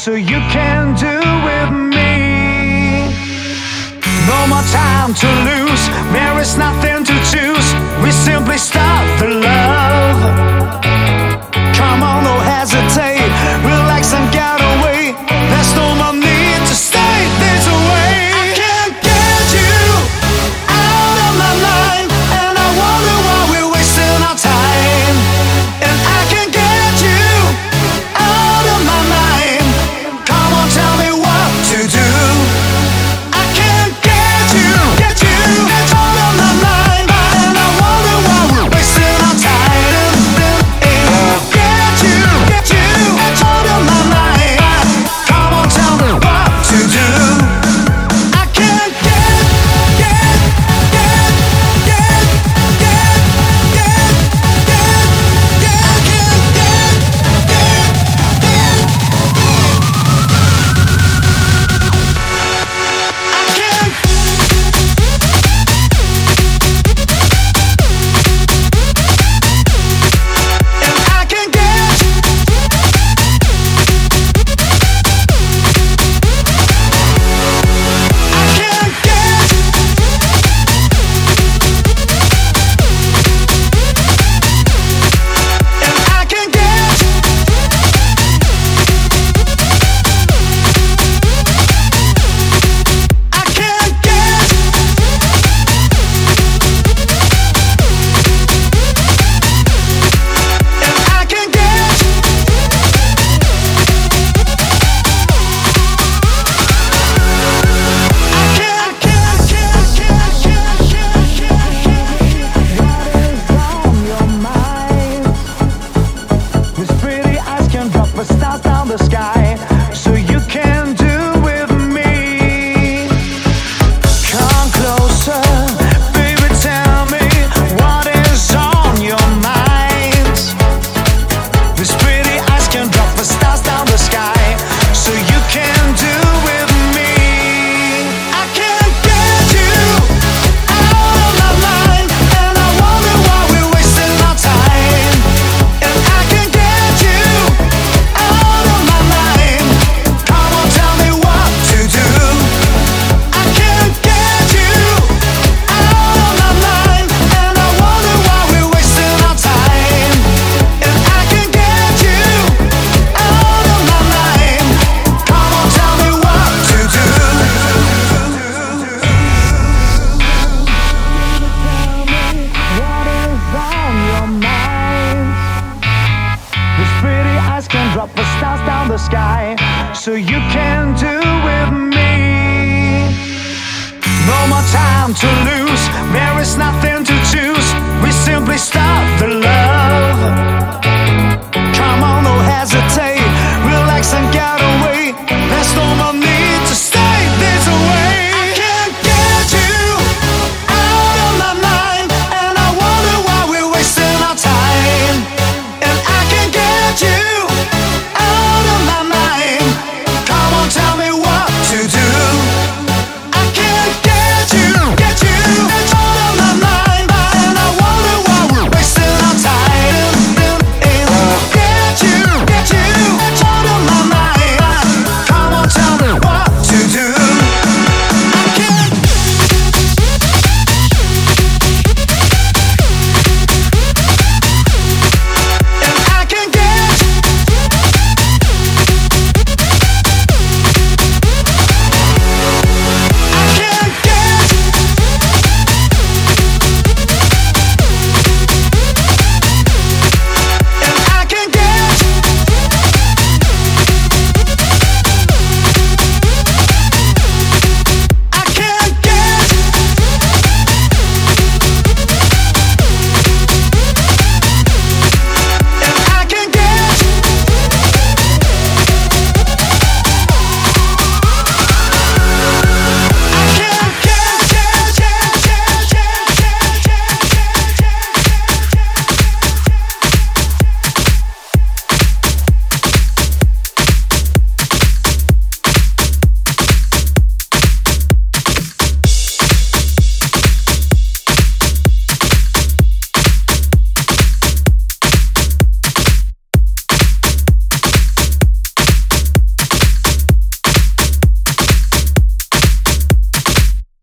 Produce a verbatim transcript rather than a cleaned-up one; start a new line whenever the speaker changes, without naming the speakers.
so you can do with me. No more time to lose, there is nothing to choose. We simply start the love. Come on, don't hesitate, relax and get away. There's no more need to stay this way. I can't get you out of my mind, and I wonder why we're wasting our time. And I can't get you out of my mind. Come on, tell me what to do. I can't get you, get you out of my mind, and I wonder why we're wasting our time. Get you, get you out of my mind. Come on, tell me what to do. I can't get, get, get, get, get, get, get, get, I can't get, get, get, I can't. And I can get, I can't get, and I can get, I can't get, and I can get. Stars down the sky, so you can do with me. Come closer, baby, tell me what is on your mind. These pretty eyes can drop the stars down the sky, so you can do with me. I can't get you out of my mind, and I wonder why we're wasting our time. And I can get you out of my mind. Come on, tell me what to do. I can't get you out of my mind, and I wonder why we're wasting our time. And I can get you out of my mind. Come on, tell me what to do. What is on your mind? These pretty eyes can drop the stars down the sky, so you can do with me. No more time to lose,